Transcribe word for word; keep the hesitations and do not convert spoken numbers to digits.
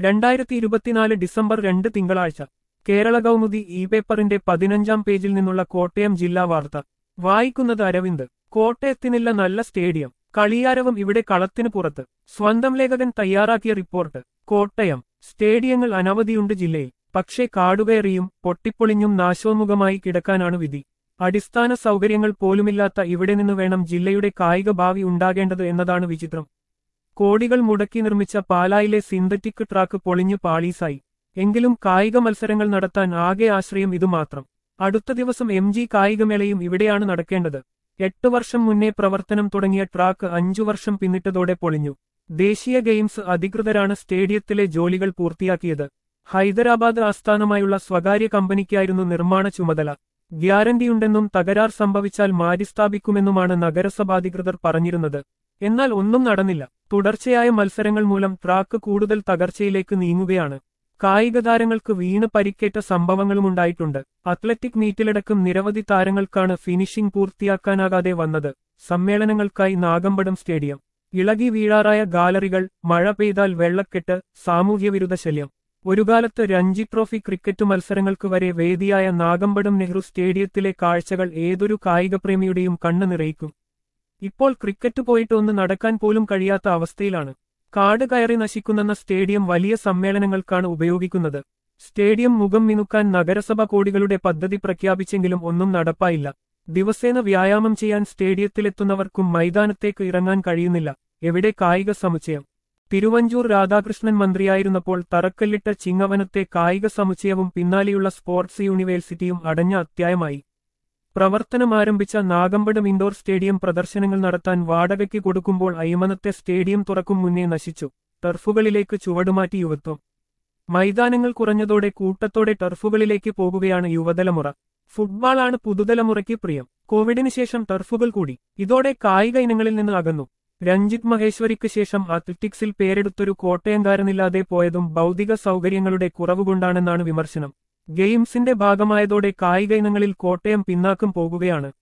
രണ്ടായിരത്തി ഇരുപത്തിനാല് ഡിസംബർ രണ്ട് തിങ്കളാഴ്ച കേരള കൗമുദി ഇ പേപ്പറിന്റെ പതിനഞ്ചാം പേജിൽ നിന്നുള്ള കോട്ടയം ജില്ലാ വാർത്ത വായിക്കുന്നത് അരവിന്ദ്. കോട്ടയത്തിനില്ല നല്ല സ്റ്റേഡിയം, കളിയാരവം ഇവിടെ കളത്തിനു പുറത്ത്. സ്വന്തം ലേഖകൻ തയ്യാറാക്കിയ റിപ്പോർട്ട്. കോട്ടയം. സ്റ്റേഡിയങ്ങൾ അനവധിയുണ്ട് ജില്ലയിൽ. പക്ഷേ കാടുകയറിയും പൊട്ടിപ്പൊളിഞ്ഞും നാശോന്മുഖമായി കിടക്കാനാണ് വിധി. അടിസ്ഥാന സൗകര്യങ്ങൾ പോലുമില്ലാത്ത ഇവിടെ നിന്ന് വേണം ജില്ലയുടെ കായിക ഭാവി ഉണ്ടാകേണ്ടത് എന്നതാണ് വിചിത്രം. കോടികൾ മുടക്കി നിർമ്മിച്ച പാലായിലെ സിന്തറ്റിക് ട്രാക്ക് പൊളിഞ്ഞു പാളീസായി. എങ്കിലും കായിക മത്സരങ്ങൾ നടത്താൻ ആകെ ആശ്രയം ഇതുമാത്രം. അടുത്ത ദിവസം എം ജി കായികമേളയും ഇവിടെയാണ് നടക്കേണ്ടത്. എട്ട് വർഷം മുന്നേ പ്രവർത്തനം തുടങ്ങിയ ട്രാക്ക് അഞ്ചു വർഷം പിന്നിട്ടതോടെ പൊളിഞ്ഞു. ദേശീയ ഗെയിംസ് അധികൃതരാണ് സ്റ്റേഡിയത്തിലെ ജോലികൾ പൂർത്തിയാക്കിയത്. ഹൈദരാബാദ് ആസ്ഥാനമായുള്ള സ്വകാര്യ കമ്പനിക്കായിരുന്നു നിർമ്മാണ ചുമതല. ഗ്യാരണ്ടിയുണ്ടെന്നും തകരാർ സംഭവിച്ചാൽ മാറ്റിസ്ഥാപിക്കുമെന്നുമാണ് നഗരസഭാധികൃതർ പറഞ്ഞിരുന്നത്. എന്നാൽ ഒന്നും നടന്നില്ല. തുടർച്ചയായ മത്സരങ്ങൾ മൂലം ട്രാക്ക് കൂടുതൽ തകർച്ചയിലേക്ക് നീങ്ങുകയാണ്. കായിക താരങ്ങൾക്ക് വീണ് പരിക്കേറ്റ സംഭവങ്ങളുമുണ്ടായിട്ടുണ്ട്. അത്ലറ്റിക് മീറ്റിലടക്കം നിരവധി താരങ്ങൾക്കാണ് ഫിനിഷിംഗ് പൂർത്തിയാക്കാനാകാതെ വന്നത്. സമ്മേളനങ്ങൾക്കായി നാഗമ്പടം സ്റ്റേഡിയം. ഇളകി വീഴാറായ ഗാലറികൾ, മഴ പെയ്താൽ വെള്ളക്കെട്ട്, സാമൂഹ്യവിരുദ്ധ ശല്യം. ഒരുകാലത്ത് രഞ്ജി ട്രോഫി ക്രിക്കറ്റ് മത്സരങ്ങൾക്ക് വരെ വേദിയായ നാഗമ്പടം നെഹ്റു സ്റ്റേഡിയത്തിലെ കാഴ്ചകൾ ഏതൊരു കായികപ്രേമിയുടെയും കണ്ണ് നിറയിക്കും. ഇപ്പോൾ ക്രിക്കറ്റ് പോയിട്ട് ഒന്ന് നടക്കാൻ പോലും കഴിയാത്ത അവസ്ഥയിലാണ്. കാട് കയറി നശിക്കുന്ന സ്റ്റേഡിയം വലിയ സമ്മേളനങ്ങൾക്കാണ് ഉപയോഗിക്കുന്നത്. സ്റ്റേഡിയം മുഖം മിനുക്കാൻ നഗരസഭ കോടികളുടെ പദ്ധതി പ്രഖ്യാപിച്ചെങ്കിലും ഒന്നും നടപ്പായില്ല. ദിവസേന വ്യായാമം ചെയ്യാൻ സ്റ്റേഡിയത്തിലെത്തുന്നവർക്കും മൈതാനത്തേക്ക് ഇറങ്ങാൻ കഴിയുന്നില്ല. എവിടെ കായിക സമുച്ചയം? തിരുവഞ്ചൂർ രാധാകൃഷ്ണൻ മന്ത്രിയായിരുന്നപ്പോൾ തറക്കല്ലിട്ട ചിങ്ങവനത്തെ കായിക സമുച്ചയവും പിന്നാലെയുള്ള സ്പോർട്സ് യൂണിവേഴ്സിറ്റിയും അടഞ്ഞ അധ്യായമായി. പ്രവർത്തനമാരംഭിച്ച നാഗമ്പടം ഇൻഡോർ സ്റ്റേഡിയം പ്രദർശനങ്ങൾ നടത്താൻ വാടകയ്ക്ക് കൊടുക്കുമ്പോൾ അയ്മനത്തെ സ്റ്റേഡിയം തുറക്കും മുന്നേ നശിച്ചു. ടർഫുകളിലേക്ക് ചുവടുമാറ്റി യുവത്വം. മൈതാനങ്ങൾ കുറഞ്ഞതോടെ കൂട്ടത്തോടെ ടർഫുകളിലേക്ക് പോകുകയാണ് യുവതലമുറ. ഫുട്ബോളാണ് പുതുതലമുറയ്ക്ക് പ്രിയം. കോവിഡിന് ശേഷം ടർഫുകൾ കൂടി. ഇതോടെ കായിക ഇനങ്ങളിൽ നിന്ന് അകന്നു. രഞ്ജിത് മഹേശ്വരിക്ക് ശേഷം അത്ലറ്റിക്സിൽ പേരെടുത്തൊരു കോട്ടയംകാരനില്ലാതെ പോയതും ഭൗതിക സൗകര്യങ്ങളുടെ കുറവുകൊണ്ടാണെന്നാണ് വിമർശനം. ഗെയിംസിന്റെ ഭാഗമായതോടെ കായിക ഇനങ്ങളിൽ കോട്ടയം പിന്നാക്കം പോകുകയാണ്.